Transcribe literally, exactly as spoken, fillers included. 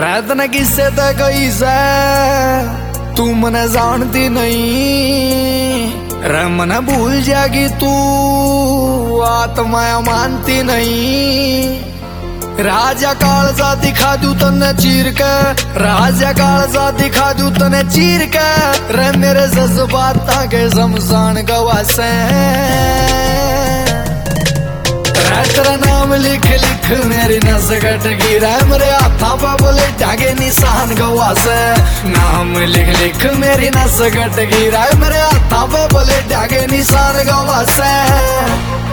प्रयत्न किससे तक से तू मने जानती नहीं रे, मने भूल जाएगी तू आत्मा मानती नहीं। राजा काल सा दिखा दू तने चीर के, राजा काल सा दिखा दू तने चीर के रे, मेरे जज्बात के शमशान गवासे। तेरा नाम लिख लिख मेरी नस कट गिरा, मेरे हाथा पा बोले जागे निशान गवासे। नाम लिख लिख मेरी नस कट गिरा, मेरे हाथा पा बोले जागे निशान गवासे।